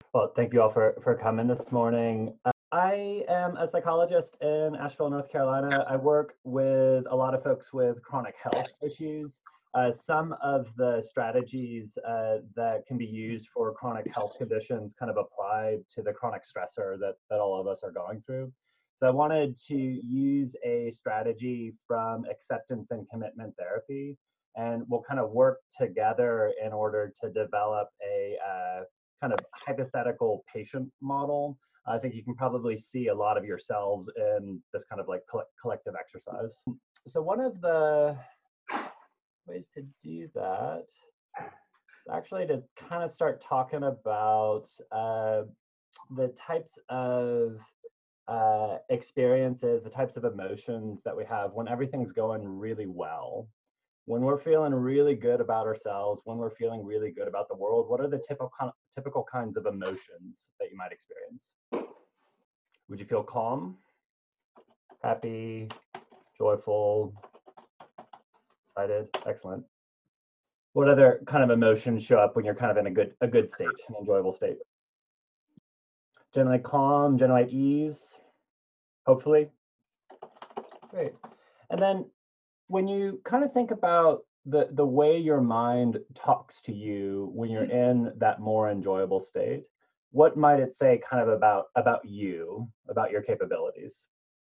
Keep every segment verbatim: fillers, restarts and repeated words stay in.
Well, thank you all for, for coming this morning. Uh, I am a psychologist in Asheville, North Carolina. I work with a lot of folks with chronic health issues. Uh, some of the strategies uh, that can be used for chronic health conditions kind of apply to the chronic stressor that, that all of us are going through. So I wanted to use a strategy from acceptance and commitment therapy, and we'll kind of work together in order to develop a uh, kind of hypothetical patient model. I think you can probably see a lot of yourselves in this kind of like coll- collective exercise. So one of the ways to do that is actually to kind of start talking about uh, the types of uh, experiences, the types of emotions that we have when everything's going really well. When we're feeling really good about ourselves, when we're feeling really good about the world, what are the typical typical kinds of emotions that you might experience? Would you feel calm, happy, joyful, excited? Excellent. What other kind of emotions show up when you're kind of in a good a good state, an enjoyable state? Generally calm, generally at ease, hopefully. Great. And then when you kind of think about the the way your mind talks to you when you're in that more enjoyable state, what might it say kind of about about you, about your capabilities?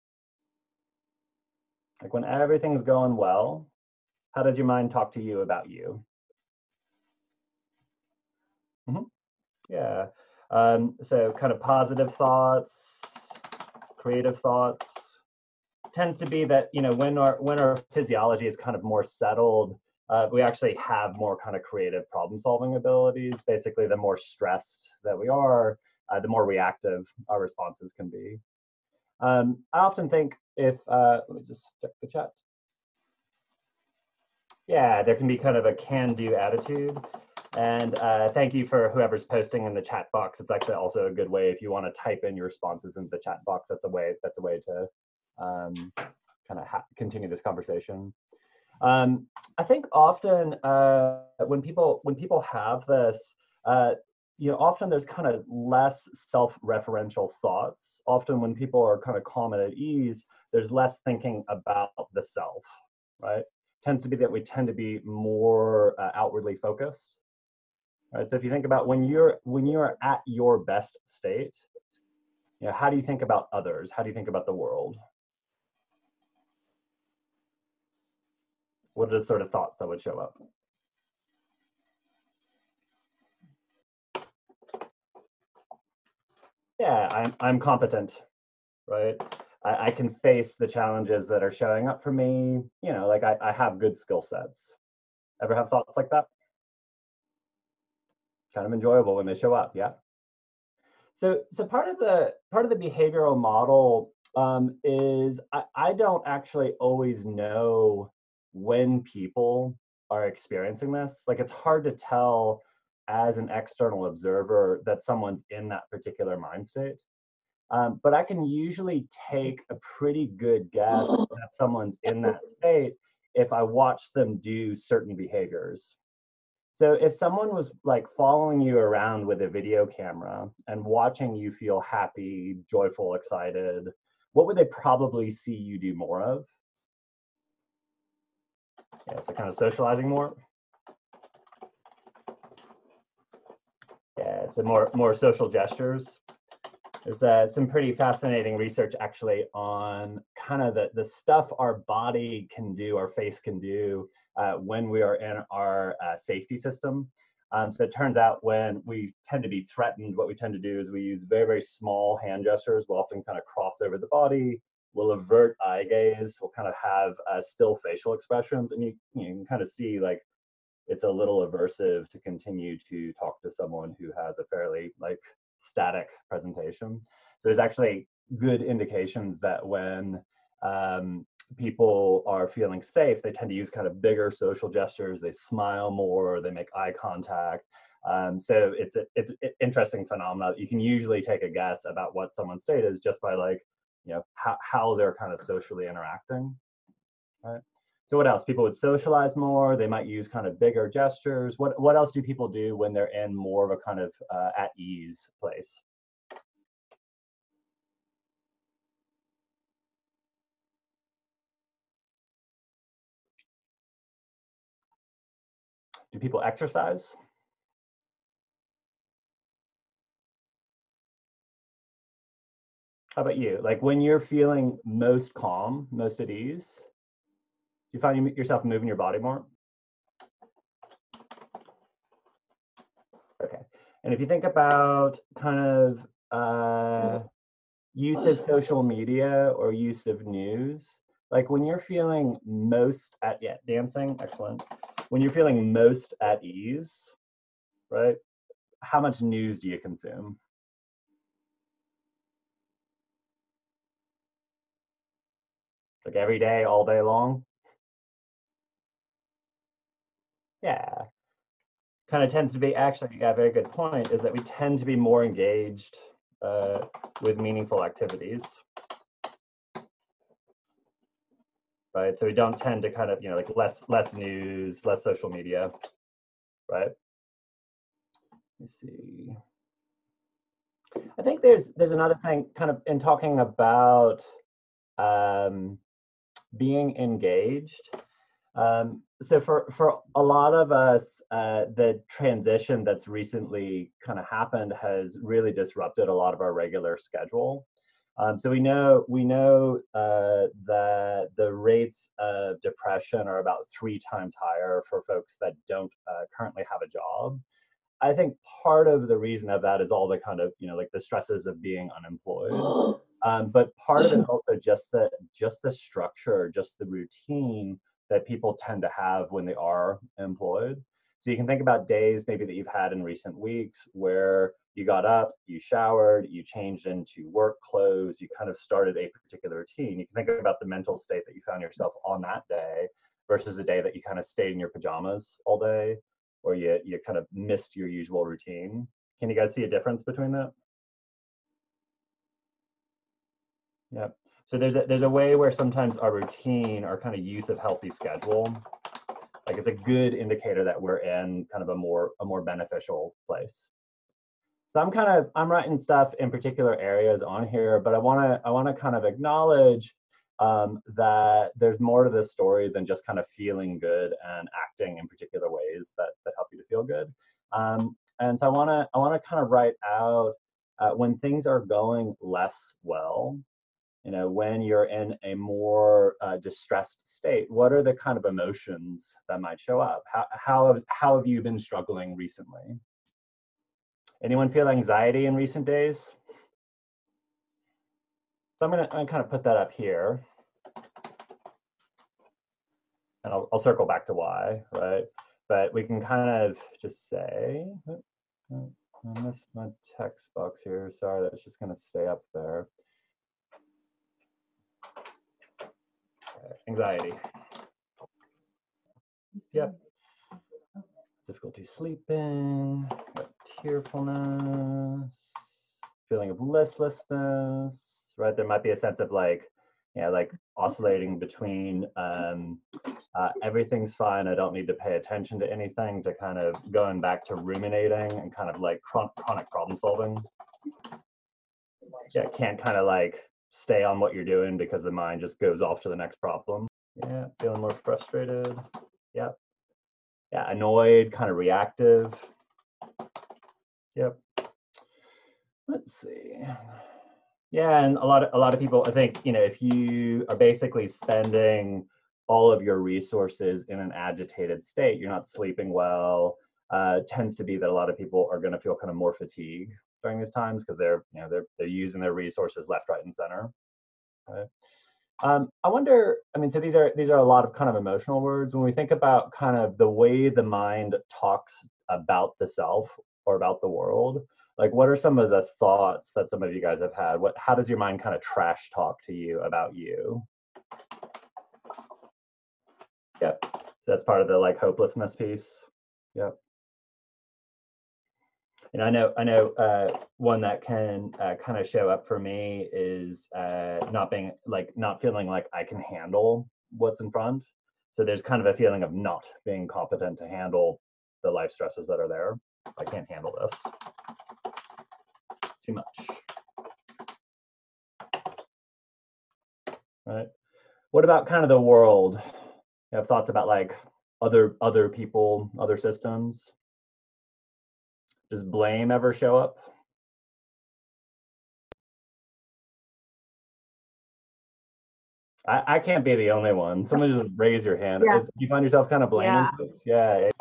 Like when everything's going well, how does your mind talk to you about you? hmm Yeah. Um, so kind of positive thoughts, creative thoughts. Tends to be that, you know, when our when our physiology is kind of more settled, uh, we actually have more kind of creative problem solving abilities. Basically, the more stressed that we are, uh, the more reactive our responses can be. Um, I often think if uh, let me just check the chat. Yeah, there can be kind of a can-do attitude. And uh, thank you for whoever's posting in the chat box. It's actually also a good way if you want to type in your responses into the chat box. That's a way. That's a way to um, kind of ha- continue this conversation. Um, I think often uh, when people when people have this, uh, you know, often there's kind of less self-referential thoughts. Often when people are kind of calm and at ease, there's less thinking about the self, right? Tends to be that we tend to be more uh, outwardly focused. Right. So if you think about when you're when you're at your best state, you know, how do you think about others? How do you think about the world? What are the sort of thoughts that would show up? Yeah, I'm I'm competent, right? I, I can face the challenges that are showing up for me. You know, like I, I have good skill sets. Ever have thoughts like that? Kind of enjoyable when they show up, yeah. So, so part of the part of the behavioral model um, is I, I don't actually always know when people are experiencing this. Like it's hard to tell as an external observer that someone's in that particular mind state. Um, but I can usually take a pretty good guess that someone's in that state if I watch them do certain behaviors. So if someone was like following you around with a video camera and watching you feel happy, joyful, excited, what would they probably see you do more of? Yeah, so kind of socializing more. Yeah, so more more social gestures. There's uh, some pretty fascinating research actually on kind of the, the stuff our body can do, our face can do uh, when we are in our uh, safety system. Um, so it turns out when we tend to be threatened, what we tend to do is we use very, very small hand gestures. We'll often kind of cross over the body. We'll avert eye gaze. We'll kind of have uh, still facial expressions. And you, you can kind of see like it's a little aversive to continue to talk to someone who has a fairly like static presentation. So there's actually good indications that when um, people are feeling safe, they tend to use kind of bigger social gestures. They smile more, they make eye contact. Um, so it's a, it's an interesting phenomenon. You can usually take a guess about what someone's state is just by like, you know, how, how they're kind of socially interacting, right? So what else? People would socialize more. They might use kind of bigger gestures. What what else do people do when they're in more of a kind of uh, at ease place? Do people exercise? How about you? Like when you're feeling most calm, most at ease, do you find yourself moving your body more? Okay. And if you think about kind of uh, use of social media or use of news, like when you're feeling most at, yeah, dancing, excellent. When you're feeling most at ease, right? How much news do you consume? Like every day, all day long? Yeah. Kind of tends to be, actually, yeah, very good point, is that we tend to be more engaged uh, with meaningful activities. Right? So we don't tend to kind of, you know, like less less news, less social media, right? Let me see. I think there's there's another thing kind of in talking about um, being engaged. Um, so for for a lot of us, uh, the transition that's recently kind of happened has really disrupted a lot of our regular schedule. Um, so we know we know uh, that the rates of depression are about three times higher for folks that don't uh, currently have a job. I think part of the reason of that is all the kind of, you know, like the stresses of being unemployed. Um, but part of it also just the just the structure, just the routine that people tend to have when they are employed. So you can think about days maybe that you've had in recent weeks where you got up, you showered, you changed into work clothes, you kind of started a particular routine. You can think about the mental state that you found yourself on that day versus a day that you kind of stayed in your pajamas all day, or you you kind of missed your usual routine. Can you guys see a difference between that? Yeah. So there's a there's a way where sometimes our routine, our kind of use of healthy schedule, like it's a good indicator that we're in kind of a more a more beneficial place. So I'm kind of I'm writing stuff in particular areas on here, but I want to I want to kind of acknowledge um, that there's more to this story than just kind of feeling good and acting in particular ways that that help you to feel good. Um, and so I want to I want to kind of write out uh, when things are going less well, you know, when you're in a more uh, distressed state, what are the kind of emotions that might show up? How how have, how have you been struggling recently? Anyone feel anxiety in recent days? So I'm gonna, I'm gonna kind of put that up here, and I'll, I'll circle back to why, right? But we can kind of just say, oh, I missed my text box here. Sorry, that's just gonna stay up there. Okay. Anxiety. Yep. Difficulty sleeping, tearfulness, feeling of listlessness, right? There might be a sense of like, yeah, like oscillating between um, uh, everything's fine, I don't need to pay attention to anything, to kind of going back to ruminating and kind of like chron chronic problem solving. Yeah, can't kind of like stay on what you're doing because the mind just goes off to the next problem. Yeah, feeling more frustrated. Yeah. Yeah, annoyed, kind of reactive. Yep. Let's see. Yeah, and a lot of a lot of people, I think, you know, if you are basically spending all of your resources in an agitated state, you're not sleeping well. Uh, tends to be that a lot of people are going to feel kind of more fatigued during these times because they're, you know, they're they're using their resources left, right, and center. Right? Um, I wonder, I mean, so these are these are a lot of kind of emotional words. When we think about kind of the way the mind talks about the self or about the world, like what are some of the thoughts that some of you guys have had? What, how does your mind kind of trash talk to you about you? Yep. So that's part of the like hopelessness piece. Yep. And I know, I know, uh, one that can uh, kind of show up for me is uh, not being like, not feeling like I can handle what's in front. So there's kind of a feeling of not being competent to handle the life stresses that are there. I can't handle this. Too much. Right? What about kind of the world? You have thoughts about like other other people, other systems? Does blame ever show up? I, I can't be the only one. Someone just raise your hand. Yeah. Is, do you find yourself kind of blaming Yeah. folks? Yeah. It,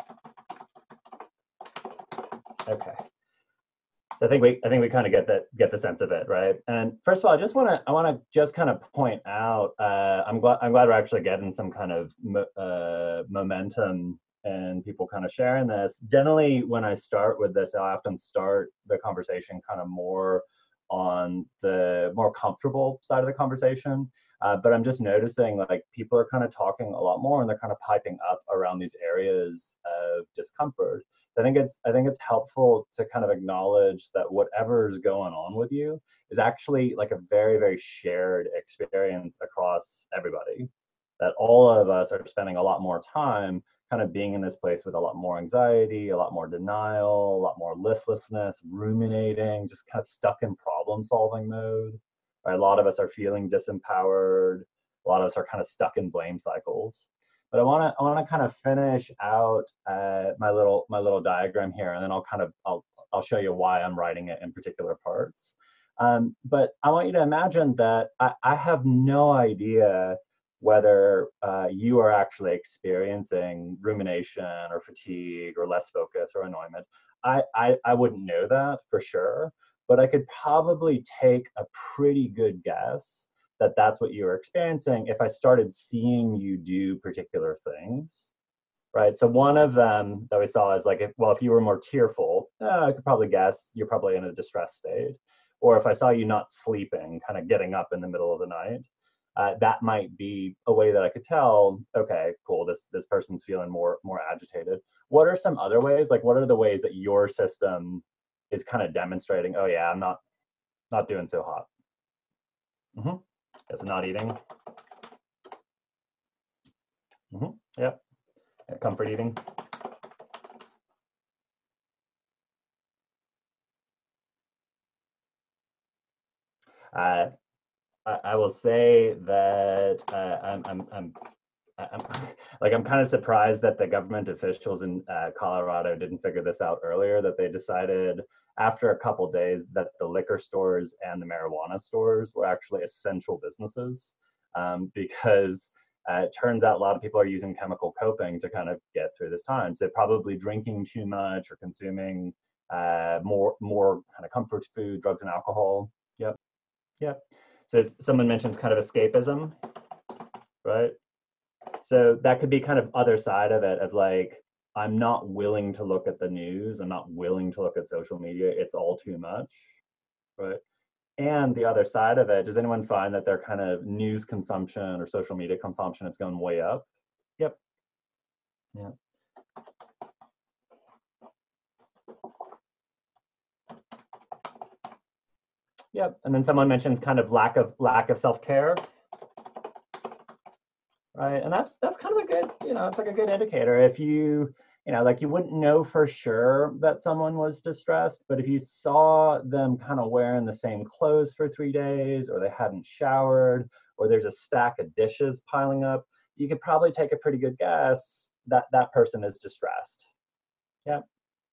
okay. So I think we I think we kind of get that get the sense of it, right? And first of all, I just want to I want to just kind of point out. Uh, I'm glad I'm glad we're actually getting some kind of uh, momentum and people kind of sharing this. Generally, when I start with this, I often start the conversation kind of more on the more comfortable side of the conversation. Uh, but I'm just noticing like people are kind of talking a lot more and they're kind of piping up around these areas of discomfort. I think it's I think it's helpful to kind of acknowledge that whatever's going on with you is actually like a very, very shared experience across everybody. That all of us are spending a lot more time kind of being in this place with a lot more anxiety, a lot more denial, a lot more listlessness, ruminating, just kind of stuck in problem solving mode. Right? A lot of us are feeling disempowered. A lot of us are kind of stuck in blame cycles. But I want to I want to kind of finish out uh, my little my little diagram here, and then I'll kind of I'll I'll show you why I'm writing it in particular parts. Um, but I want you to imagine that I, I have no idea whether uh, you are actually experiencing rumination or fatigue or less focus or annoyance. I, I, I wouldn't know that for sure, but I could probably take a pretty good guess that that's what you were experiencing if I started seeing you do particular things, right? So one of them that we saw is like, if, well, if you were more tearful, uh, I could probably guess you're probably in a distressed state. Or if I saw you not sleeping, kind of getting up in the middle of the night, uh, that might be a way that I could tell, okay, cool, this this person's feeling more more agitated. What are some other ways? Like, what are the ways that your system is kind of demonstrating, oh yeah, I'm not not doing so hot. Mm-hmm. It's not eating. Mm-hmm. Yep. Yeah. Comfort eating. Uh, I, I will say that uh, I'm, I'm, I'm, I'm, like I'm kind of surprised that the government officials in uh, Colorado didn't figure this out earlier. That they decided after a couple days that the liquor stores and the marijuana stores were actually essential businesses, um, because uh, it turns out a lot of people are using chemical coping to kind of get through this time. So probably drinking too much or consuming uh, more more kind of comfort food, drugs, and alcohol. Yep. Yep. So someone mentions kind of escapism, right? So that could be kind of other side of it of like, I'm not willing to look at the news. I'm not willing to look at social media. It's all too much, right? And the other side of it, does anyone find that their kind of news consumption or social media consumption is going way up? Yep. Yeah. Yep. And then someone mentions kind of lack of lack of self-care. Right. And that's that's kind of a good, you know, it's like a good indicator. If you, you know, like you wouldn't know for sure that someone was distressed, but if you saw them kind of wearing the same clothes for three days, or they hadn't showered, or there's a stack of dishes piling up, you could probably take a pretty good guess that that person is distressed. Yeah.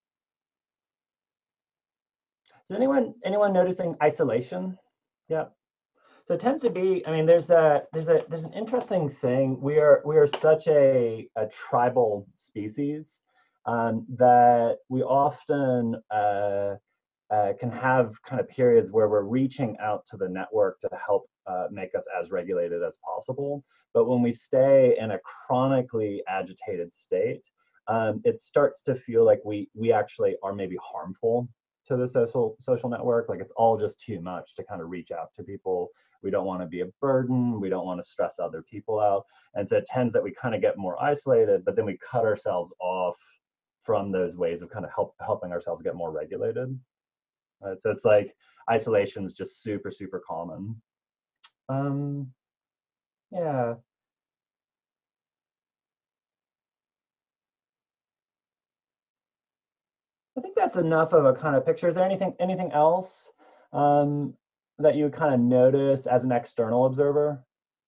Is anyone anyone noticing isolation? Yeah. So it tends to be, I mean, there's a there's a there's an interesting thing. We are we are such a, a tribal species, um, that we often uh, uh, can have kind of periods where we're reaching out to the network to help uh, make us as regulated as possible. But when we stay in a chronically agitated state, um, it starts to feel like we we actually are maybe harmful to the social social network. Like it's all just too much to kind of reach out to people. We don't want to be a burden. We don't want to stress other people out. And so it tends that we kind of get more isolated, but then we cut ourselves off from those ways of kind of help helping ourselves get more regulated. Right? So it's like isolation is just super, super common. Um, yeah. that's enough of a kind of picture. Is there anything anything else um, that you kind of notice as an external observer?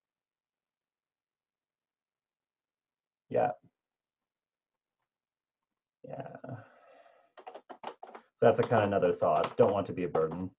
Yeah. Yeah. So that's a kind of another thought. Don't want to be a burden.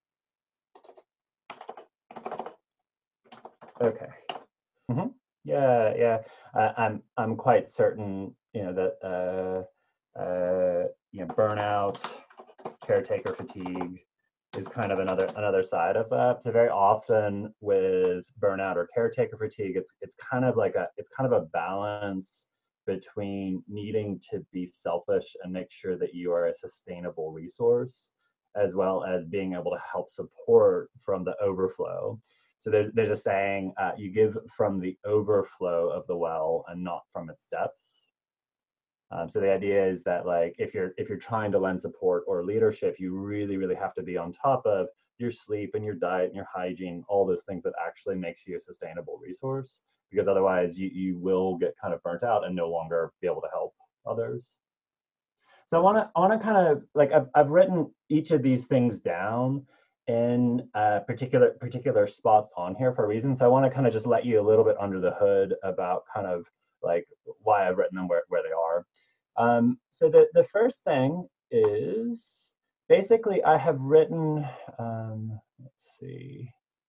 Okay. Mm-hmm. Yeah, yeah. Uh, I'm I'm quite certain, you know, that uh, uh, you know, burnout, caretaker fatigue is kind of another another side of that. So very often with burnout or caretaker fatigue, it's it's kind of like a it's kind of a balance between needing to be selfish and make sure that you are a sustainable resource, as well as being able to help support from the overflow. So there's there's a saying, uh, you give from the overflow of the well and not from its depths. Um, so the idea is that, like, if you're if you're trying to lend support or leadership, you really really have to be on top of your sleep and your diet and your hygiene, all those things that actually makes you a sustainable resource, because otherwise you, you will get kind of burnt out and no longer be able to help others. So I want to I want to kind of like I've I've written each of these things down in uh, particular particular spots on here for a reason. So I want to kind of just let you a little bit under the hood about kind of like why I've written them where, where they are. Um, so the, the first thing is basically I have written, um, let's see,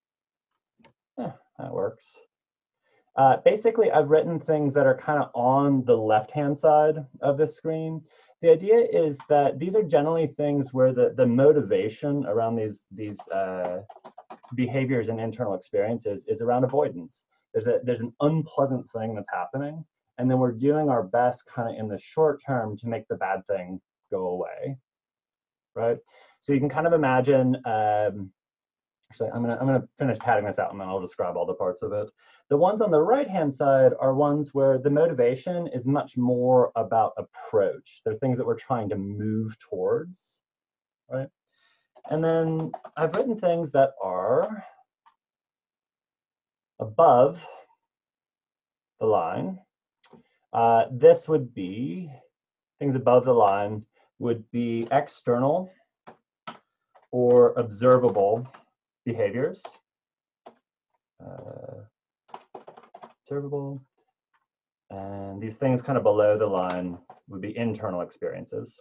yeah, that works. Uh, basically, I've written things that are kind of on the left-hand side of the screen. The idea is that these are generally things where the, the motivation around these, these uh, behaviors and internal experiences is around avoidance. There's, a, there's an unpleasant thing that's happening, and then we're doing our best kind of in the short term to make the bad thing go away, right? So you can kind of imagine, um, actually, I'm gonna, I'm gonna finish padding this out and then I'll describe all the parts of it. The ones on the right-hand side are ones where the motivation is much more about approach. They're things that we're trying to move towards, right? And then I've written things that are above the line. Uh, this would be, things above the line would be external or observable behaviors. Uh, observable. And these things kind of below the line would be internal experiences.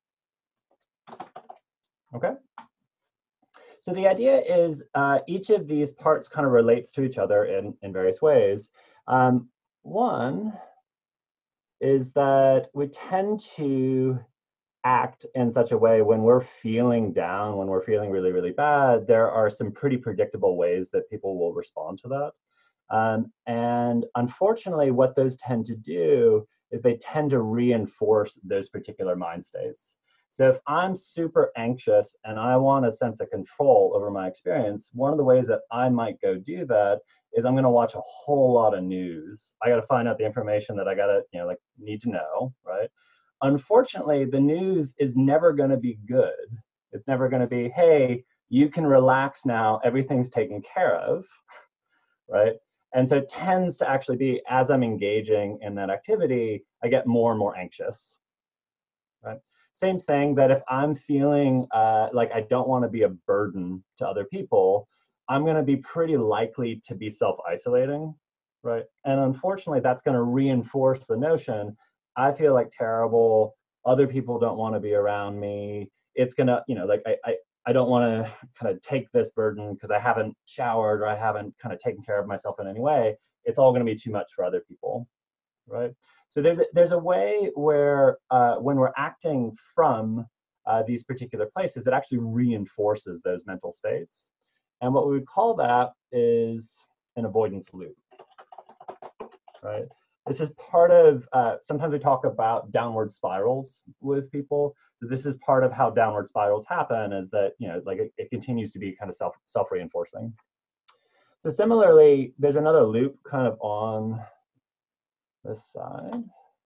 Okay? So the idea is uh, each of these parts kind of relates to each other in, in various ways. Um, one is that we tend to act in such a way when we're feeling down, when we're feeling really, really bad, there are some pretty predictable ways that people will respond to that. Um, and unfortunately, what those tend to do is they tend to reinforce those particular mind states. So if I'm super anxious and I want a sense of control over my experience, one of the ways that I might go do that is I'm going to watch a whole lot of news. I got to find out the information that I got to, you know, like need to know, right? Unfortunately, the news is never going to be good. It's never going to be, hey, you can relax now, everything's taken care of, right? And so it tends to actually be, as I'm engaging in that activity, I get more and more anxious, right? Same thing that if I'm feeling uh, like I don't want to be a burden to other people, I'm going to be pretty likely to be self-isolating, right? And unfortunately, that's going to reinforce the notion, I feel like terrible, other people don't want to be around me. It's going to, you know, like I, I, I don't want to kind of take this burden because I haven't showered or I haven't kind of taken care of myself in any way. It's all going to be too much for other people, right? So there's a, there's a way where uh, when we're acting from uh, these particular places, it actually reinforces those mental states. And what we would call that is an avoidance loop, right? This is part of, uh, sometimes we talk about downward spirals with people. So this is part of how downward spirals happen, is that, you know, like it, it continues to be kind of self, self-reinforcing. So similarly, there's another loop kind of on this side.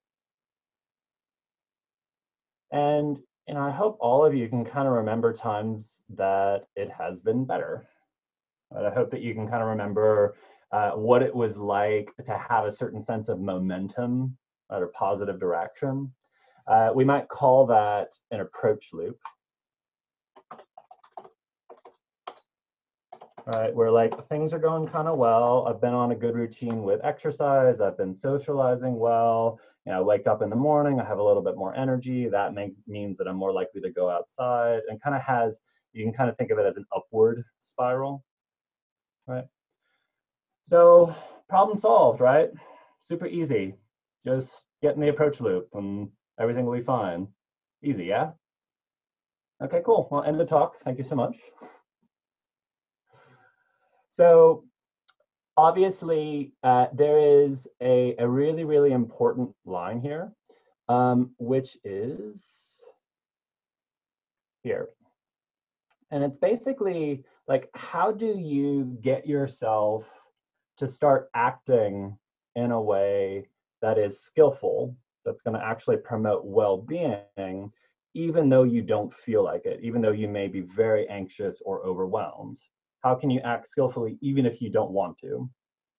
And, and I hope all of you can kind of remember times that it has been better. I hope that you can kind of remember uh, what it was like to have a certain sense of momentum or positive direction. Uh, we might call that an approach loop. Right, where like things are going kind of well. I've been on a good routine with exercise. I've been socializing well. You know, I wake up in the morning, I have a little bit more energy. That makes, means that I'm more likely to go outside, and kind of has, you can kind of think of it as an upward spiral, right? So problem solved, right? Super easy. Just get in the approach loop and everything will be fine. Easy, yeah? Okay, cool. Well, end the talk. Thank you so much. So obviously, uh, there is a, a really, really important line here, um, which is here. And it's basically like, how do you get yourself to start acting in a way that is skillful, that's going to actually promote well-being, even though you don't feel like it, even though you may be very anxious or overwhelmed? How can you act skillfully even if you don't want to?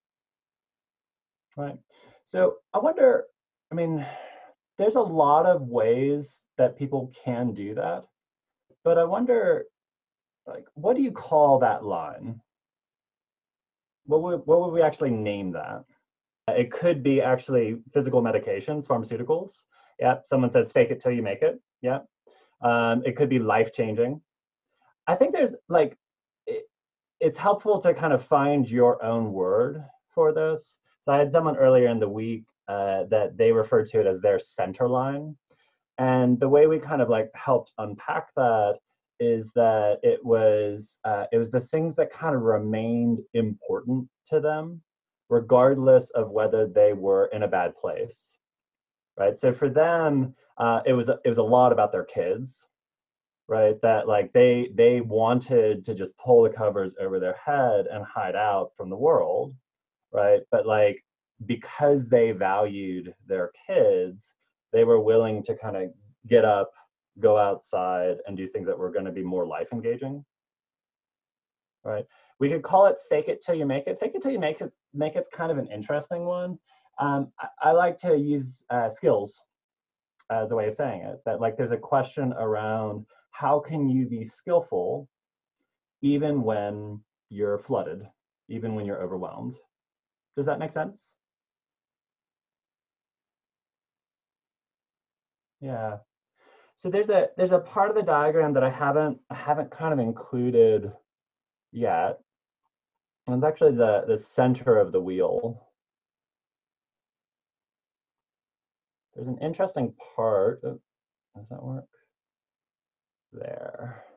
Right. So I wonder, I mean, there's a lot of ways that people can do that, but I wonder, like, what do you call that line? What would, what would we actually name that? It could be actually physical medications, pharmaceuticals. Yeah, someone says fake it till you make it. Yeah. Um, it could be life-changing. I think there's like, it, it's helpful to kind of find your own word for this. So I had someone earlier in the week uh, that they referred to it as their center line. And the way we kind of like helped unpack that is that it was uh, it was the things that kind of remained important to them, regardless of whether they were in a bad place, right? So for them, uh, it was it was a lot about their kids, right? That like they they wanted to just pull the covers over their head and hide out from the world, right? But like, because they valued their kids, they were willing to kind of get up, go outside, and do things that were going to be more life engaging, right? We could call it fake it till you make it. Fake it till you make it. Make it's kind of an interesting one. Um, I, I like to use uh, skills as a way of saying it. That like, there's a question around how can you be skillful even when you're flooded, even when you're overwhelmed. Does that make sense? Yeah. So there's a there's a part of the diagram that I haven't I haven't kind of included yet. And it's actually the the center of the wheel. There's an interesting part. Oh, does that work? There.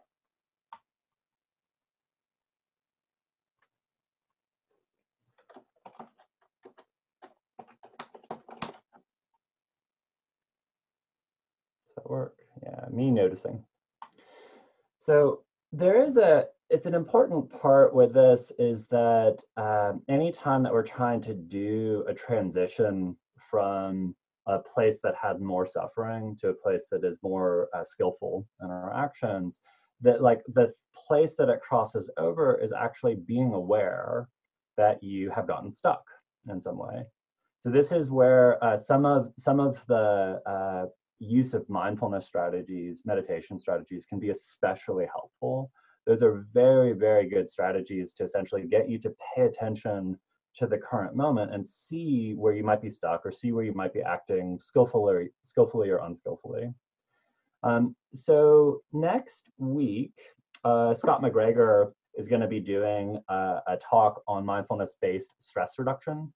Does that work? Yeah, me noticing. So there is a, it's an important part with this is that um, anytime that we're trying to do a transition from a place that has more suffering to a place that is more uh, skillful in our actions, that like the place that it crosses over is actually being aware that you have gotten stuck in some way. So this is where uh, some of some of the uh, use of mindfulness strategies, meditation strategies can be especially helpful. Those are very, very good strategies to essentially get you to pay attention to the current moment and see where you might be stuck or see where you might be acting skillfully, skillfully or unskillfully. Um, so next week, uh, Scott McGregor is going to be doing a, a talk on mindfulness-based stress reduction.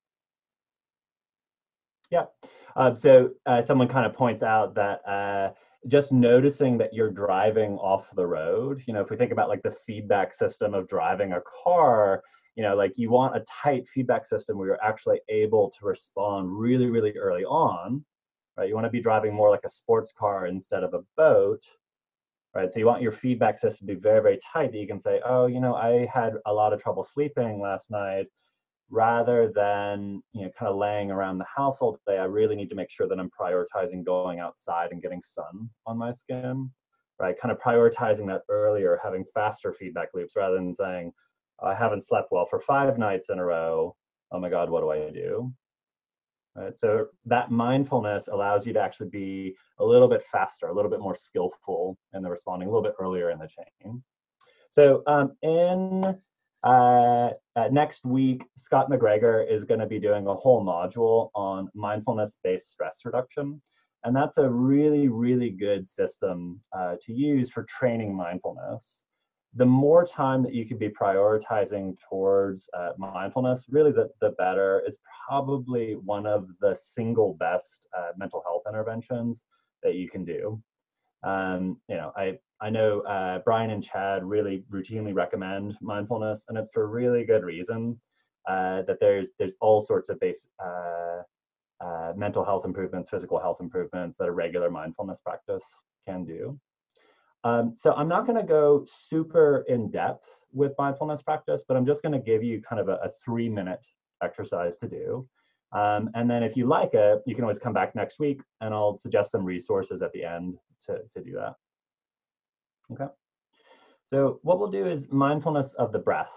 Yeah. Um, so uh, someone kind of points out that uh, just noticing that you're driving off the road, you know, if we think about like the feedback system of driving a car, you know, like you want a tight feedback system where you're actually able to respond really, really early on, right? You want to be driving more like a sports car instead of a boat, right? So you want your feedback system to be very, very tight that you can say, oh, you know, I had a lot of trouble sleeping last night. Rather than, you know, kind of laying around the house all day, I really need to make sure that I'm prioritizing going outside and getting sun on my skin, right? Kind of prioritizing that earlier, having faster feedback loops rather than saying, I haven't slept well for five nights in a row. Oh my God, what do I do? Right? So that mindfulness allows you to actually be a little bit faster, a little bit more skillful in the responding, a little bit earlier in the chain. So um, in uh, uh, next week, Scott McGregor is going to be doing a whole module on mindfulness-based stress reduction. And that's a really, really good system uh, to use for training mindfulness. The more time that you could be prioritizing towards uh, mindfulness, really the, the better. It's probably one of the single best uh, mental health interventions that you can do. Um, you know, I, I know uh, Brian and Chad really routinely recommend mindfulness, and it's for a really good reason. Uh, that there's there's all sorts of base uh, uh, mental health improvements, physical health improvements that a regular mindfulness practice can do. Um, so I'm not going to go super in depth with mindfulness practice, but I'm just going to give you kind of a, a three minute exercise to do. Um, and then if you like it, you can always come back next week and I'll suggest some resources at the end to, to do that. Okay. So what we'll do is mindfulness of the breath.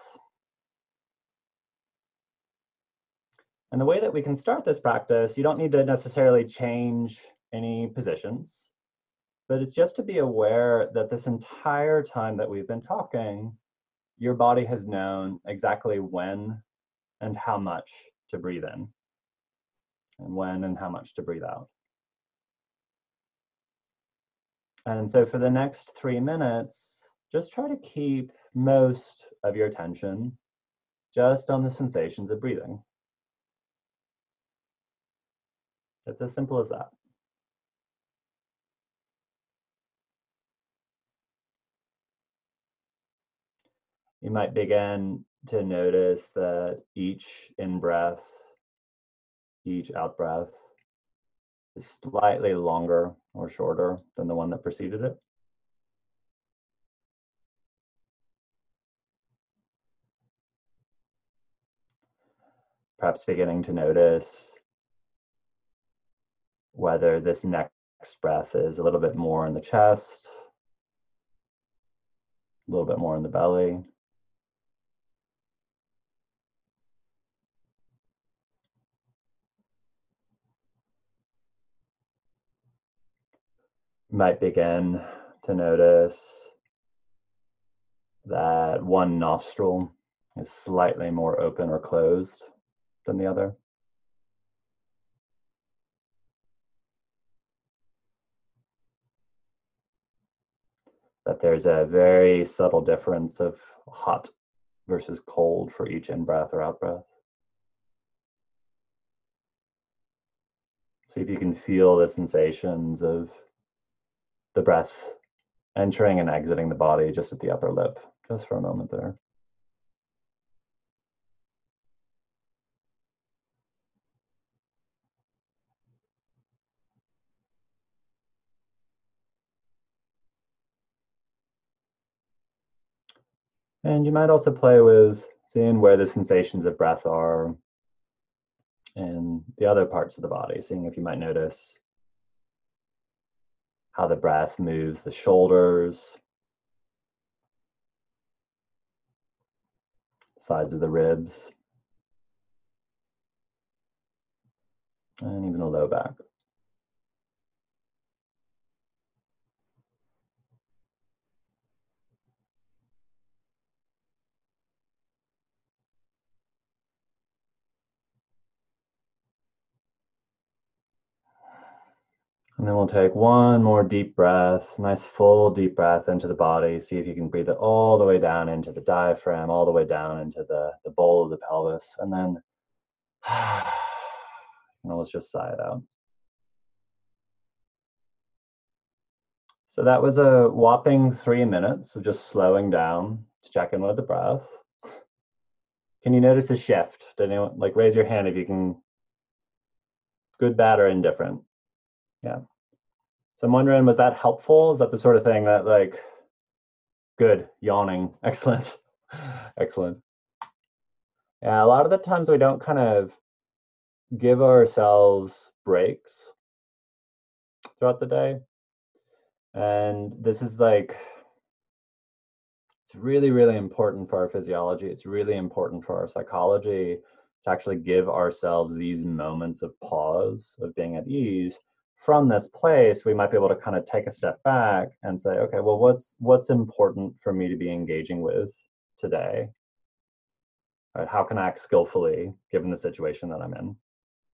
And the way that we can start this practice, you don't need to necessarily change any positions, but it's just to be aware that this entire time that we've been talking, your body has known exactly when and how much to breathe in, and when and how much to breathe out. And so for the next three minutes, just try to keep most of your attention just on the sensations of breathing. It's as simple as that. You might begin to notice that each in-breath, each out-breath is slightly longer or shorter than the one that preceded it. Perhaps beginning to notice whether this next breath is a little bit more in the chest, a little bit more in the belly. You might begin to notice that one nostril is slightly more open or closed than the other. That there's a very subtle difference of hot versus cold for each in-breath or out-breath. See if you can feel the sensations of the breath entering and exiting the body just at the upper lip, just for a moment there. And you might also play with seeing where the sensations of breath are in the other parts of the body, seeing if you might notice how the breath moves the shoulders, sides of the ribs, and even the low back. And then we'll take one more deep breath, nice full deep breath into the body. See if you can breathe it all the way down into the diaphragm, all the way down into the, the bowl of the pelvis. And then and let's just sigh it out. So that was a whopping three minutes of just slowing down to check in with the breath. Can you notice a shift? Did anyone, like, raise your hand if you can, good, bad, or indifferent? Yeah. So I'm wondering, was that helpful? Is that the sort of thing that, like, good, yawning, excellent, excellent. Yeah, a lot of the times we don't kind of give ourselves breaks throughout the day. And this is like, it's really, really important for our physiology. It's really important for our psychology to actually give ourselves these moments of pause, of being at ease. From this place, we might be able to kind of take a step back and say, okay, well, what's what's important for me to be engaging with today? Right? How can I act skillfully given the situation that I'm in?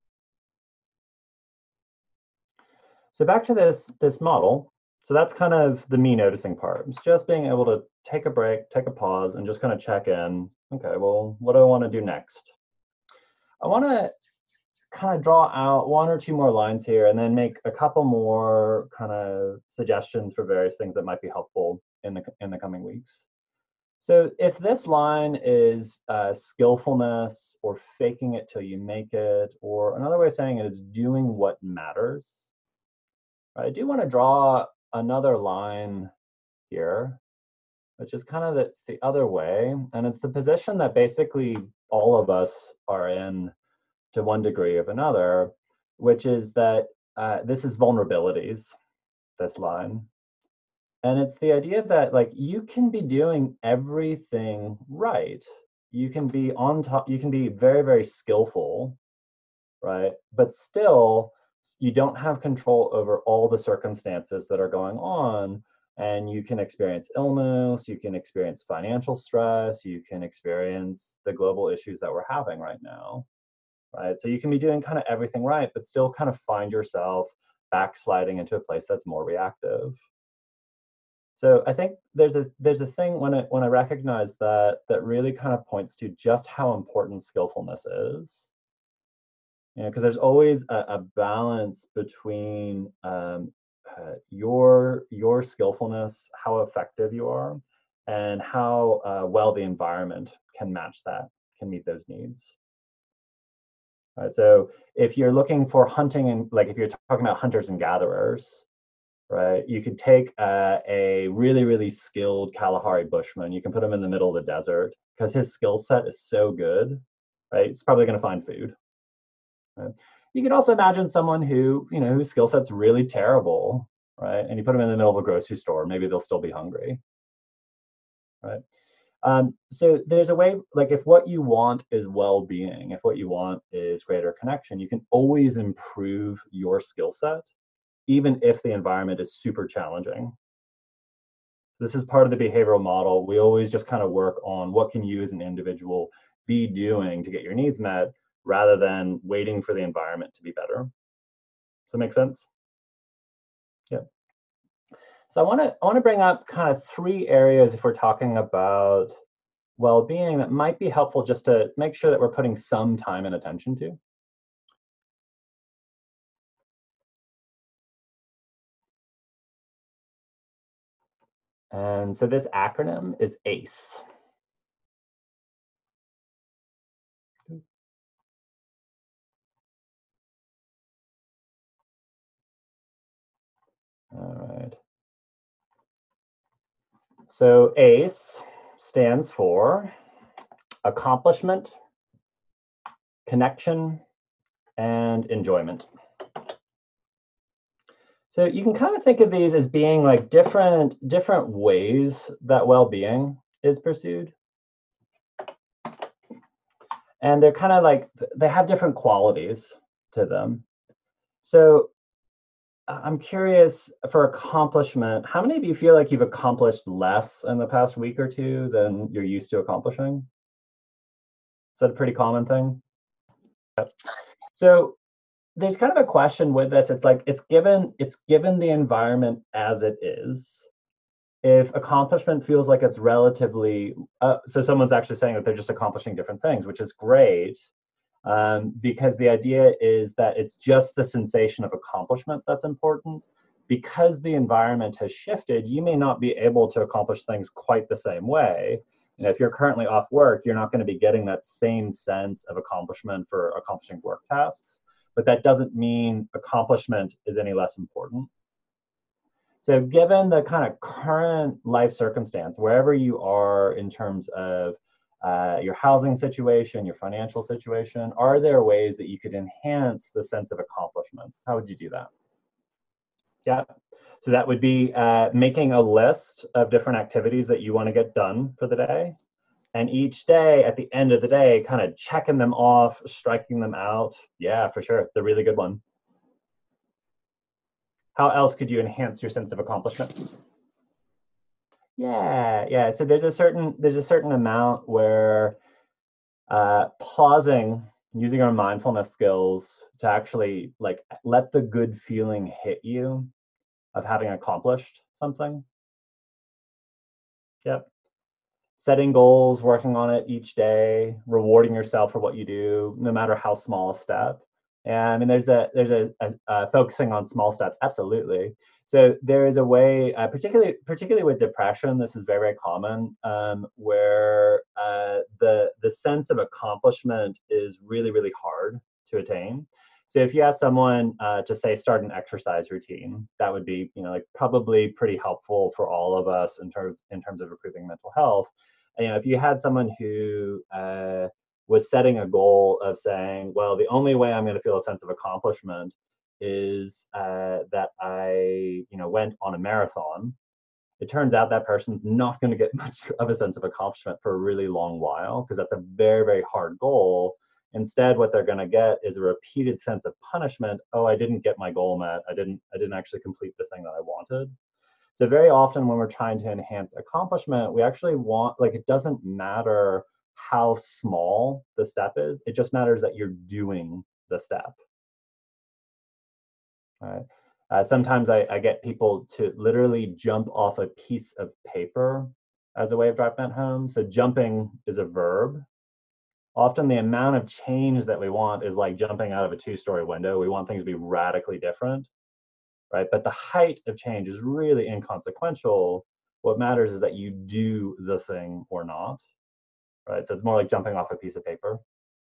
So back to this, this model. So that's kind of the me noticing part. It's just being able to take a break, take a pause, and just kind of check in. Okay, well, what do I want to do next? I want to kind of draw out one or two more lines here and then make a couple more kind of suggestions for various things that might be helpful in the in the coming weeks. So if this line is uh, skillfulness or faking it till you make it, or another way of saying it is doing what matters, I do want to draw another line here, which is kind of that's the other way, and it's the position that basically all of us are in to one degree or another, which is that uh, this is vulnerabilities, this line. And it's the idea that like you can be doing everything right. You can be on top, you can be very, very skillful, right? But still, you don't have control over all the circumstances that are going on. And you can experience illness, you can experience financial stress, you can experience the global issues that we're having right now. Right? So you can be doing kind of everything right, but still kind of find yourself backsliding into a place that's more reactive. So I think there's a there's a thing when I when I recognize that that really kind of points to just how important skillfulness is. You know, because there's always a, a balance between um, uh, your your skillfulness, how effective you are, and how uh, well the environment can match that, can meet those needs. Right, so if you're looking for hunting and like if you're talking about hunters and gatherers, right, you could take uh, a really, really skilled Kalahari bushman. You can put him in the middle of the desert because his skill set is so good, right? He's probably going to find food. Right? You could also imagine someone who, you know, whose skill set's really terrible, right? And you put them in the middle of a grocery store, maybe they'll still be hungry, right? Um, so there's a way, like if what you want is well-being, if what you want is greater connection, you can always improve your skill set, even if the environment is super challenging. This is part of the behavioral model. We always just kind of work on what can you as an individual be doing to get your needs met, rather than waiting for the environment to be better. Does that make sense? Yeah. So I want to I want to bring up kind of three areas if we're talking about well-being that might be helpful just to make sure that we're putting some time and attention to. And so this acronym is ACE. All right. So ACE stands for accomplishment, connection, and enjoyment. So you can kind of think of these as being like different, different ways that well-being is pursued. And they're kind of like, they have different qualities to them. So I'm curious for accomplishment, how many of you feel like you've accomplished less in the past week or two than you're used to accomplishing? Is that a pretty common thing? Yep. So there's kind of a question with this. It's like, it's given, it's given the environment as it is. If accomplishment feels like it's relatively, uh, so someone's actually saying that they're just accomplishing different things, which is great. Um, because the idea is that it's just the sensation of accomplishment that's important. Because the environment has shifted, you may not be able to accomplish things quite the same way. And if you're currently off work, you're not going to be getting that same sense of accomplishment for accomplishing work tasks. But that doesn't mean accomplishment is any less important. So given the kind of current life circumstance, wherever you are in terms of Uh, your housing situation, your financial situation, are there ways that you could enhance the sense of accomplishment? How would you do that? Yeah. So that would be uh, making a list of different activities that you want to get done for the day And each day, at the end of the day, kind of checking them off, striking them out. Yeah, for sure. It's a really good one. How else could you enhance your sense of accomplishment? Yeah, yeah. So there's a certain there's a certain amount where uh, pausing, using our mindfulness skills to actually like let the good feeling hit you of having accomplished something. Yep. Setting goals, working on it each day, rewarding yourself for what you do, no matter how small a step. And I mean, there's a there's a, a, a focusing on small steps, absolutely. So there is a way, uh, particularly particularly with depression, this is very very common, um, where uh, the the sense of accomplishment is really really hard to attain. So if you ask someone uh, to say start an exercise routine, that would be you know like probably pretty helpful for all of us in terms in terms of improving mental health. And, you know, if you had someone who uh, was setting a goal of saying, well, the only way I'm going to feel a sense of accomplishment is uh, that I, you know, went on a marathon. It turns out that person's not going to get much of a sense of accomplishment for a really long while because that's a very, very hard goal. Instead, what they're going to get is a repeated sense of punishment. Oh, I didn't get my goal met. I didn't. I didn't actually complete the thing that I wanted. So very often when we're trying to enhance accomplishment, we actually want like it doesn't matter how small the step is. It just matters that you're doing the step. Right. Uh, sometimes I, I get people to literally jump off a piece of paper as a way of driving that home. So jumping is a verb. Often the amount of change that we want is like jumping out of a two-story window. We want things to be radically different, right? But the height of change is really inconsequential. What matters is that you do the thing or not, right? So it's more like jumping off a piece of paper.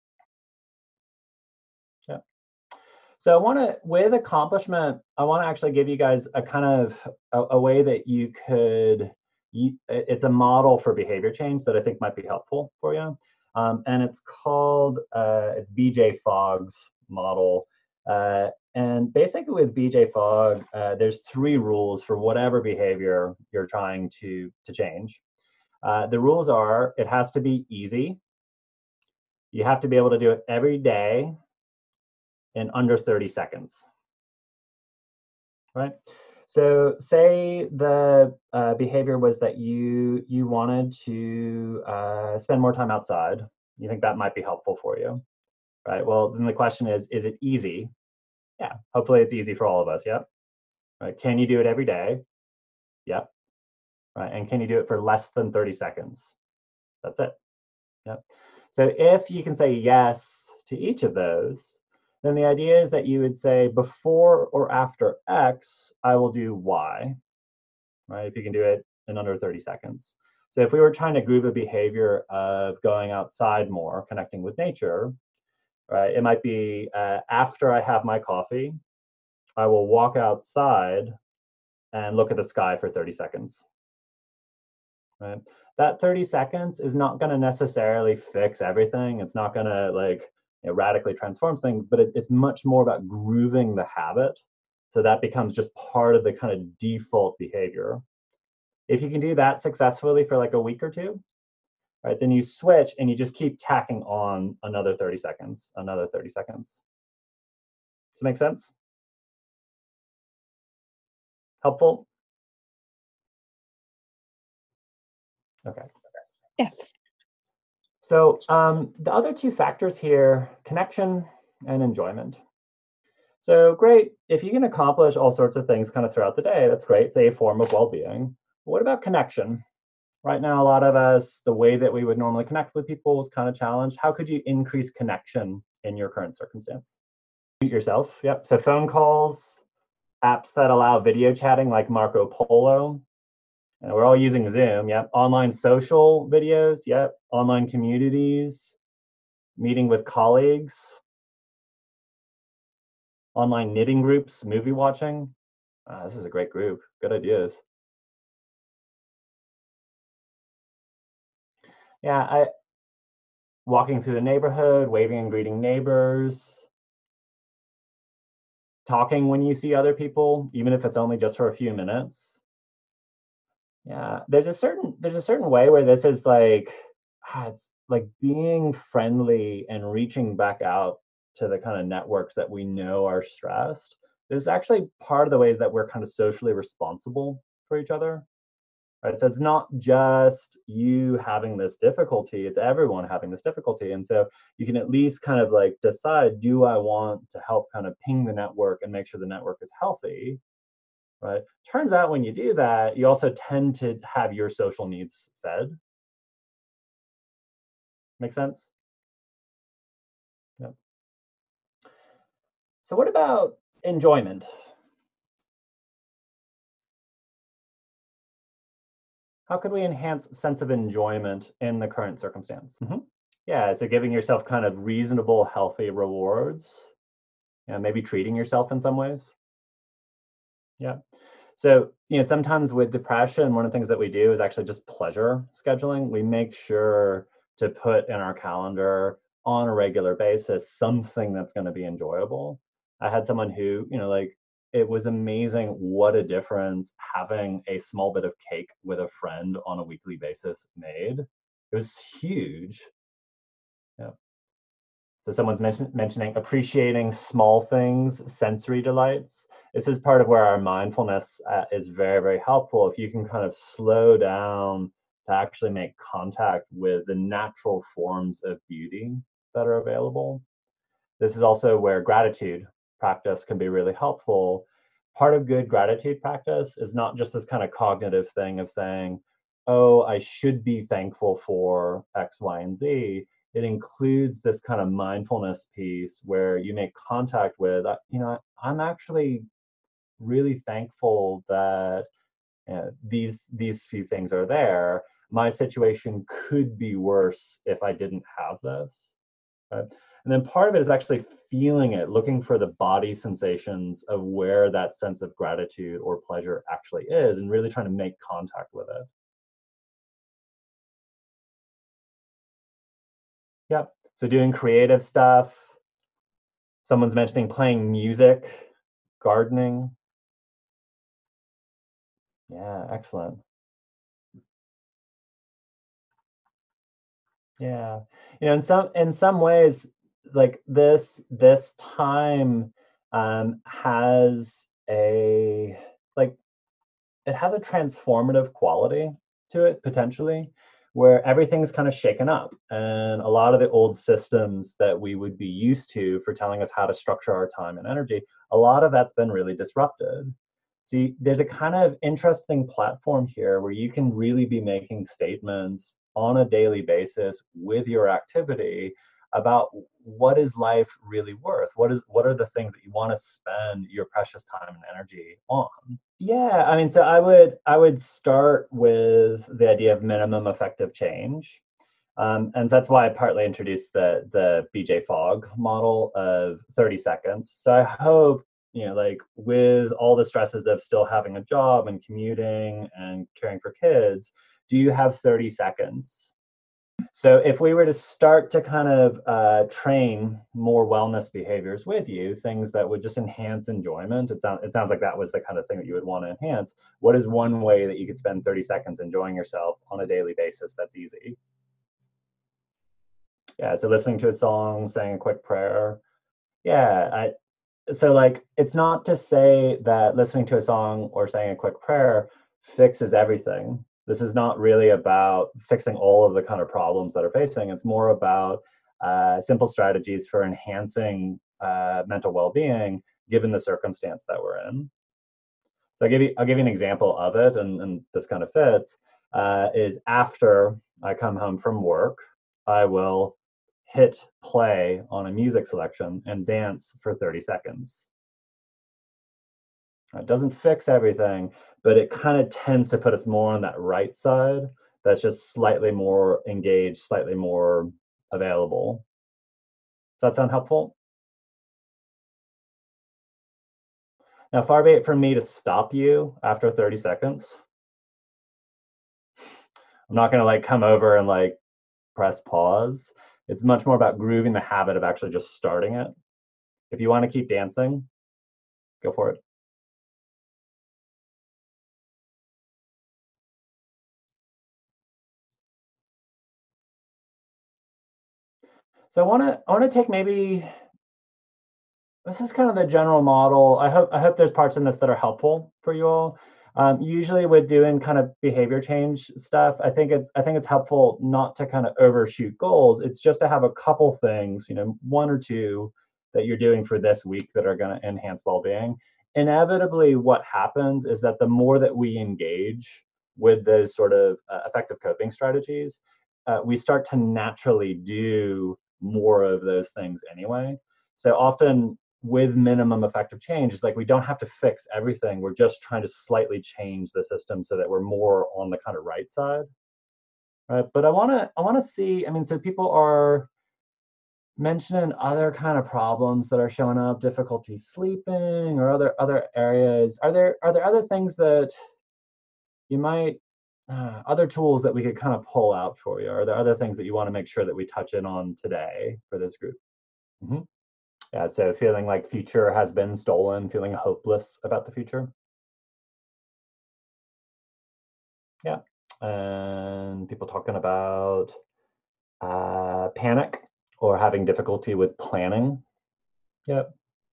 Yeah. So I want to, with accomplishment, I want to actually give you guys a kind of a, a way that you could, you, it's a model for behavior change that I think might be helpful for you. Um, and it's called, uh, it's B J Fogg's model. Uh, and basically with B J Fogg, uh, there's three rules for whatever behavior you're trying to, to change. Uh, the rules are, it has to be easy. You have to be able to do it every day in under thirty seconds, right? So say the uh, behavior was that you you wanted to uh, spend more time outside. You think that might be helpful for you, right? Well, then the question is, is it easy? Yeah, hopefully it's easy for all of us, yep. Right, can you do it every day? Yep. Right, and can you do it for less than thirty seconds? That's it, yep. So if you can say yes to each of those, then the idea is that you would say before or after X, I will do Y, right? If you can do it in under thirty seconds. So if we were trying to group a behavior of going outside more, connecting with nature, right? It might be uh, after I have my coffee, I will walk outside and look at the sky for thirty seconds, right? That thirty seconds is not going to necessarily fix everything. It's not going to like you know, radically transform things, but it, it's much more about grooving the habit. So that becomes just part of the kind of default behavior. If you can do that successfully for like a week or two, right, then you switch and you just keep tacking on another thirty seconds, another thirty seconds. Does it make sense? Helpful? Okay. Yes. So um, the other two factors here, connection and enjoyment. So great, if you can accomplish all sorts of things kind of throughout the day, that's great. It's a form of well-being. What about connection? Right now, a lot of us, the way that we would normally connect with people is kind of challenged. How could you increase connection in your current circumstance? Mute yourself, yep. So phone calls, apps that allow video chatting like Marco Polo. And we're all using Zoom, yep. Online social videos, yep. Online communities, meeting with colleagues, online knitting groups, movie watching. Uh, this is a great group, good ideas. Yeah, I walking through the neighborhood, waving and greeting neighbors, talking when you see other people, even if it's only just for a few minutes. Yeah, there's a certain there's a certain way where this is like ah, it's like being friendly and reaching back out to the kind of networks that we know are stressed is actually part of the ways that we're kind of socially responsible for each other. Right, so it's not just you having this difficulty, it's everyone having this difficulty, and so you can at least kind of like decide, do I want to help kind of ping the network and make sure the network is healthy, right? Turns out when you do that, you also tend to have your social needs fed. Make sense? Yeah. So what about enjoyment? How could we enhance sense of enjoyment in the current circumstance? Mhm. Yeah, so giving yourself kind of reasonable, healthy rewards, and maybe treating yourself in some ways. Yeah. So, you know, sometimes with depression, one of the things that we do is actually just pleasure scheduling. We make sure to put in our calendar on a regular basis something that's going to be enjoyable. I had someone who, you know, like it was amazing what a difference having a small bit of cake with a friend on a weekly basis made. It was huge. Yeah. So someone's mention, mentioning appreciating small things, sensory delights. This is part of where our mindfulness uh, is very, very helpful. If you can kind of slow down to actually make contact with the natural forms of beauty that are available. This is also where gratitude practice can be really helpful. Part of good gratitude practice is not just this kind of cognitive thing of saying, oh, I should be thankful for X, Y, and Z. It includes this kind of mindfulness piece where you make contact with, uh, you know, I'm actually really thankful that uh, these these few things are there. My situation could be worse if I didn't have this. Right? And then part of it is actually feeling it, looking for the body sensations of where that sense of gratitude or pleasure actually is, and really trying to make contact with it. Yep. So doing creative stuff. Someone's mentioning playing music, gardening. Yeah, excellent. Yeah. You know, in some in some ways, like this this time um has a like it has a transformative quality to it potentially, where everything's kind of shaken up and a lot of the old systems that we would be used to for telling us how to structure our time and energy, a lot of that's been really disrupted. See, there's a kind of interesting platform here where you can really be making statements on a daily basis with your activity about what is life really worth, what is what are the things that you want to spend your precious time and energy on. Yeah, I mean, so I would I would start with the idea of minimum effective change. Um, and so that's why I partly introduced the the B J Fogg model of thirty seconds. So I hope, you know, like with all the stresses of still having a job and commuting and caring for kids, do you have thirty seconds? So if we were to start to kind of uh, train more wellness behaviors with you, things that would just enhance enjoyment, it, sound, it sounds like that was the kind of thing that you would want to enhance. What is one way that you could spend thirty seconds enjoying yourself on a daily basis that's easy? Yeah, so listening to a song, saying a quick prayer. Yeah, I, so like it's not to say that listening to a song or saying a quick prayer fixes everything. This is not really about fixing all of the kind of problems that are facing. It's more about uh, simple strategies for enhancing uh, mental well-being given the circumstance that we're in. So I'll give you I'll give you an example of it, and, and this kind of fits. Uh, is after I come home from work, I will hit play on a music selection and dance for thirty seconds. It doesn't fix everything, but it kind of tends to put us more on that right side. That's just slightly more engaged, slightly more available. Does that sound helpful? Now, far be it from me to stop you after thirty seconds. I'm not going to like come over and like press pause. It's much more about grooving the habit of actually just starting it. If you want to keep dancing, go for it. So I want to I want to take maybe, this is kind of the general model. I hope I hope there's parts in this that are helpful for you all. Um, usually with doing kind of behavior change stuff, I think it's I think it's helpful not to kind of overshoot goals. It's just to have a couple things, you know, one or two that you're doing for this week that are going to enhance well-being. Inevitably, what happens is that the more that we engage with those sort of uh, effective coping strategies, uh, we start to naturally do more of those things anyway. So often with minimum effective change, it's like we don't have to fix everything. We're just trying to slightly change the system so that we're more on the kind of right side. Right. But I want to I want to see, I mean, so people are mentioning other kind of problems that are showing up, difficulty sleeping or other other areas. Are there are there other things that you might uh, other tools that we could kind of pull out for you? Are there other things that you want to make sure that we touch in on today for this group? Mm-hmm. Yeah, so feeling like future has been stolen, feeling hopeless about the future. Yeah, and people talking about uh, panic or having difficulty with planning. Yep.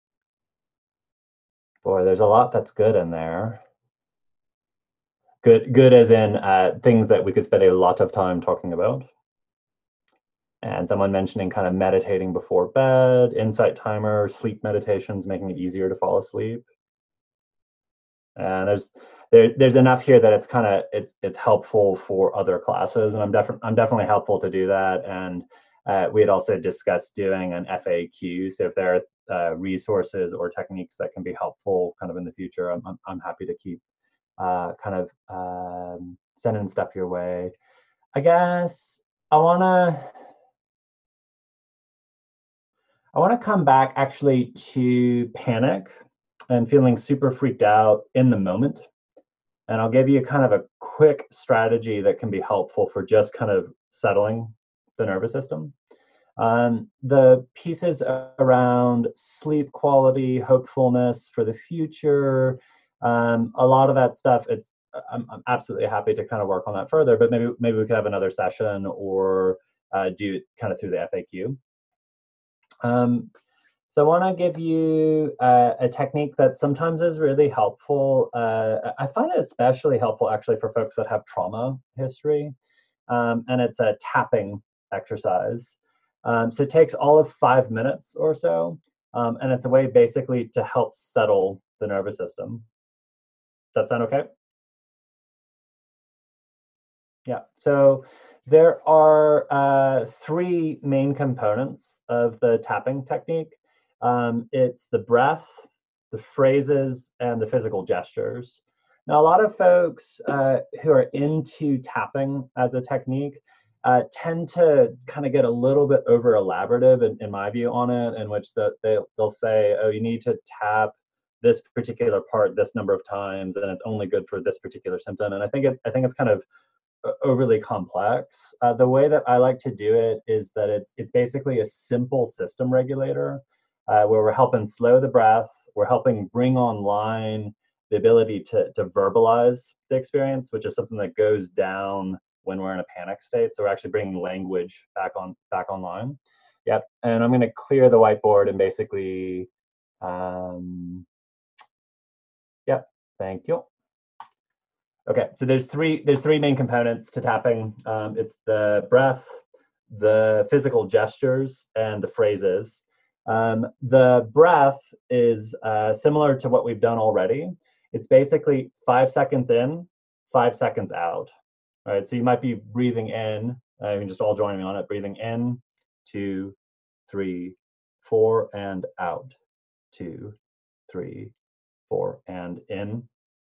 Boy, there's a lot that's good in there. Good, good as in uh, things that we could spend a lot of time talking about. And someone mentioning kind of meditating before bed, insight timer, sleep meditations, making it easier to fall asleep. And there's there, there's enough here that it's kind of it's it's helpful for other classes, and I'm definitely I'm definitely helpful to do that. And uh, we had also discussed doing an F A Q. So if there are uh, resources or techniques that can be helpful, kind of in the future, I'm I'm, I'm happy to keep uh, kind of um, sending stuff your way. I guess I wanna I wanna come back actually to panic and feeling super freaked out in the moment. And I'll give you kind of a quick strategy that can be helpful for just kind of settling the nervous system. Um, the pieces around sleep quality, hopefulness for the future, um, a lot of that stuff, it's I'm, I'm absolutely happy to kind of work on that further, but maybe maybe we could have another session or uh, do it kind of through the F A Q. Um, So I want to give you uh, a technique that sometimes is really helpful. Uh, I find it especially helpful actually for folks that have trauma history, um, and it's a tapping exercise. Um, so it takes all of five minutes or so, um, and it's a way basically to help settle the nervous system. Does that sound okay? Yeah. So there are uh, three main components of the tapping technique. Um, it's the breath, the phrases, and the physical gestures. Now, a lot of folks uh, who are into tapping as a technique uh, tend to kind of get a little bit over elaborative, in, in my view, on it, in which the, they, they'll say, oh, you need to tap this particular part this number of times, and it's only good for this particular symptom. And I think it's I think it's kind of overly complex. Uh, the way that I like to do it is that it's it's basically a simple system regulator uh, where we're helping slow the breath, we're helping bring online the ability to to verbalize the experience, which is something that goes down when we're in a panic state. So we're actually bringing language back on back online. Yep. And I'm going to clear the whiteboard and basically, um, yep. Thank you. Okay, so there's three there's three main components to tapping. Um, it's the breath, the physical gestures, and the phrases. Um, the breath is uh, similar to what we've done already. It's basically five seconds in, five seconds out. All right, so you might be breathing in. Uh, you can just all join me on it. Breathing in, two, three, four, and out. Two, three, four, and in,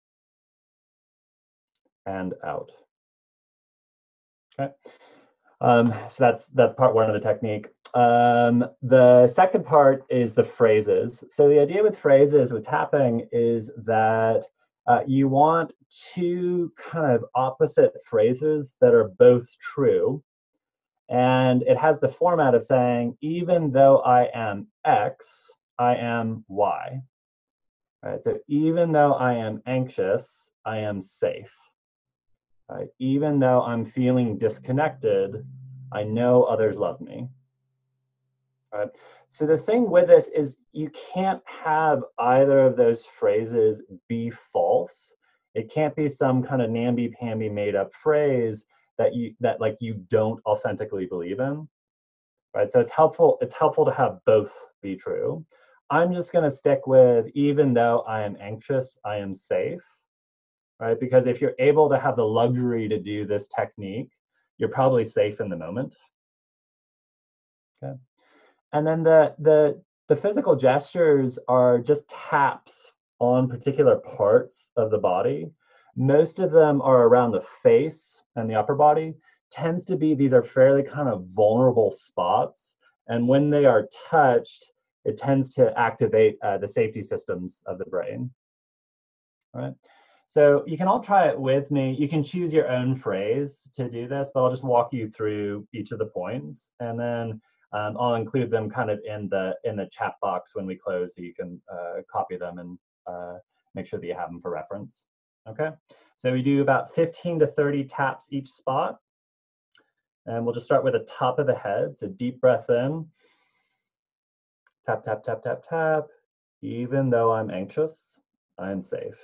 and out. Okay, um, so that's that's part one of the technique. Um, the second part is the phrases. So the idea with phrases with tapping is that uh, you want two kind of opposite phrases that are both true, and it has the format of saying, even though I am X, I am Y. All right, so even though I am anxious, I am safe. Right? Even though I'm feeling disconnected, I know others love me. Right. So the thing with this is you can't have either of those phrases be false. It can't be some kind of namby-pamby made up phrase that you that like you don't authentically believe in. Right. So it's helpful, it's helpful to have both be true. I'm just gonna stick with even though I am anxious, I am safe. Right. Because if you're able to have the luxury to do this technique, you're probably safe in the moment. Okay. And then the the the physical gestures are just taps on particular parts of the body. Most of them are around the face and the upper body. Tends to be these are fairly kind of vulnerable spots, and when they are touched, it tends to activate uh, the safety systems of the brain. All right. So you can all try it with me. You can choose your own phrase to do this, but I'll just walk you through each of the points, and then um, I'll include them kind of in the in the chat box when we close, so you can uh, copy them and uh, make sure that you have them for reference. Okay. So we do about fifteen to thirty taps each spot, and we'll just start with the top of the head. So deep breath in, tap tap tap tap tap. Even though I'm anxious, I'm safe.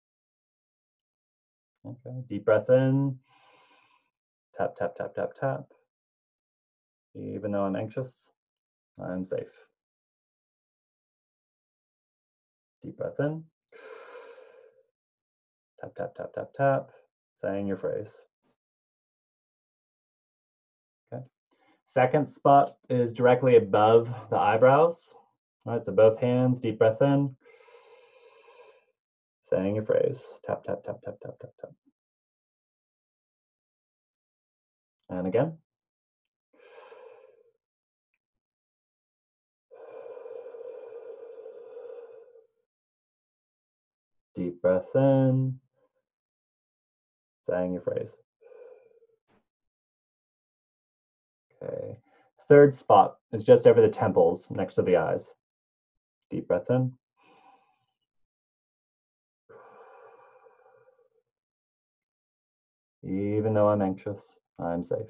Okay, deep breath in, tap, tap, tap, tap, tap. Even though I'm anxious, I'm safe. Deep breath in, tap, tap, tap, tap, tap, saying your phrase. Okay. Second spot is directly above the eyebrows. All right, so both hands, deep breath in, saying your phrase. Tap, tap, tap, tap, tap, tap, tap. And again. Deep breath in, saying your phrase. Okay. Third spot is just over the temples next to the eyes. Deep breath in. Even though I'm anxious, I'm safe.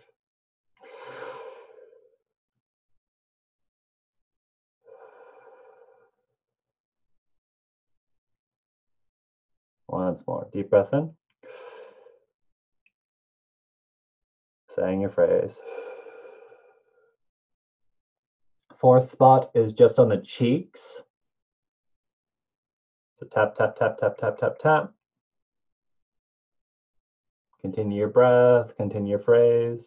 Once more, deep breath in. Saying your phrase. Fourth spot is just on the cheeks. So tap, tap, tap, tap, tap, tap, tap. Continue your breath, continue your phrase.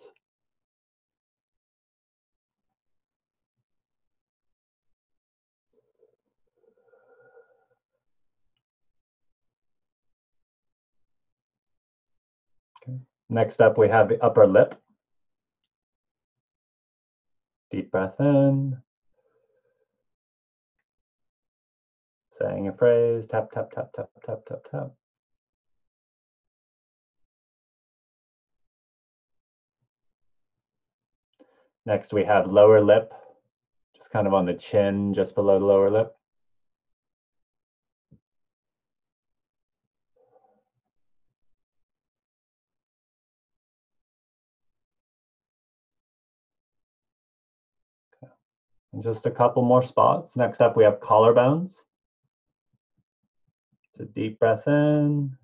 Okay. Next up, we have the upper lip. Deep breath in. Saying a phrase, tap, tap, tap, tap, tap, tap, tap. Next, we have lower lip, just kind of on the chin, just below the lower lip. Okay. And just a couple more spots. Next up, we have collarbones. So deep breath in.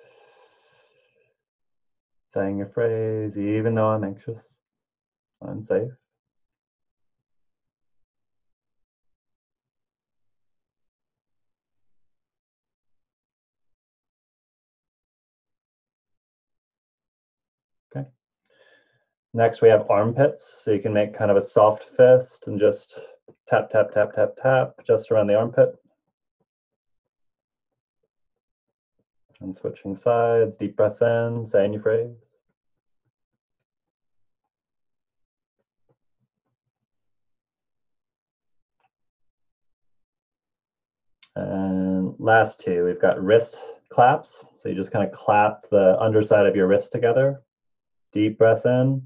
Saying a phrase, even though I'm anxious, I'm safe. Okay. Next, we have armpits. So you can make kind of a soft fist and just tap, tap, tap, tap, tap, just around the armpit. And switching sides, deep breath in, saying your phrase. And last two, we've got wrist claps. So you just kind of clap the underside of your wrist together. Deep breath in.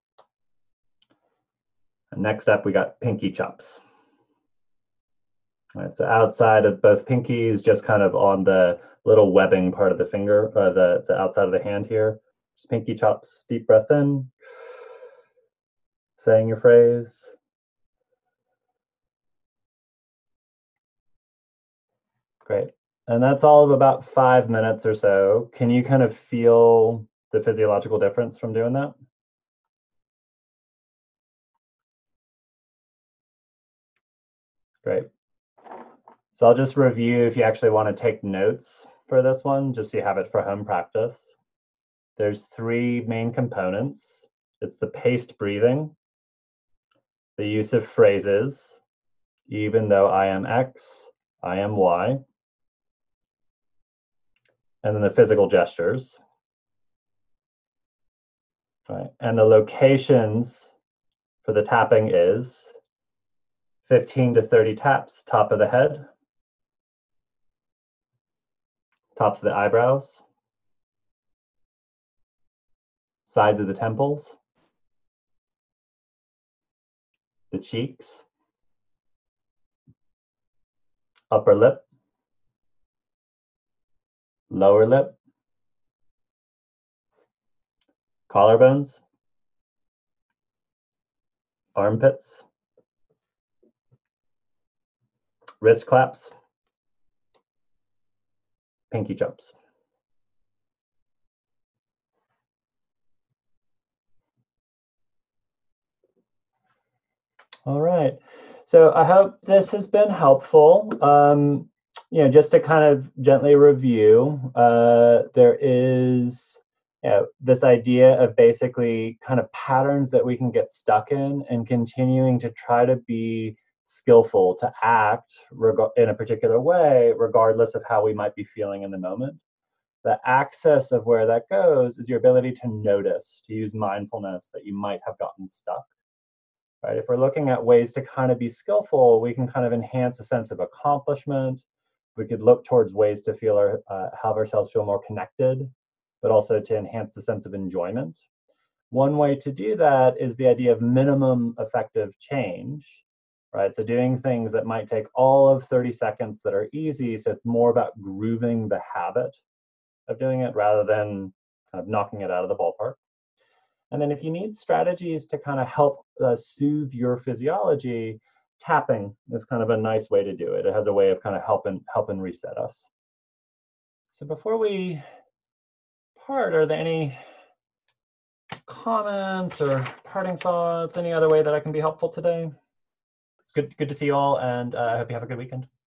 And next up, we got pinky chops. All right, so outside of both pinkies, just kind of on the little webbing part of the finger, uh, the, the outside of the hand here. Just pinky chops, deep breath in, saying your phrase. Great. And that's all of about five minutes or so. Can you kind of feel the physiological difference from doing that? Great. So I'll just review if you actually want to take notes for this one, just so you have it for home practice. There's three main components. It's the paced breathing, the use of phrases, even though I am X, I am Y, and then the physical gestures. Right. And the locations for the tapping is fifteen to thirty taps, top of the head, tops of the eyebrows, sides of the temples, the cheeks, upper lip, lower lip, collarbones, armpits, wrist claps, pinky chops. All right. So I hope this has been helpful. Um, you know, just to kind of gently review, uh, there is you know, this idea of basically kind of patterns that we can get stuck in and continuing to try to be skillful to act in a particular way, regardless of how we might be feeling in the moment. The access of where that goes is your ability to notice, to use mindfulness that you might have gotten stuck. Right? If we're looking at ways to kind of be skillful, we can kind of enhance a sense of accomplishment. We could look towards ways to feel our, uh, have ourselves feel more connected, but also to enhance the sense of enjoyment. One way to do that is the idea of minimum effective change, right? So doing things that might take all of thirty seconds that are easy, so it's more about grooving the habit of doing it rather than kind of knocking it out of the ballpark. And then if you need strategies to kind of help uh, soothe your physiology, tapping is kind of a nice way to do it. It has a way of kind of helping helping reset us. So before we part, are there any comments or parting thoughts? Any other way that I can be helpful today? It's good, good to see you all, and uh, I hope you have a good weekend.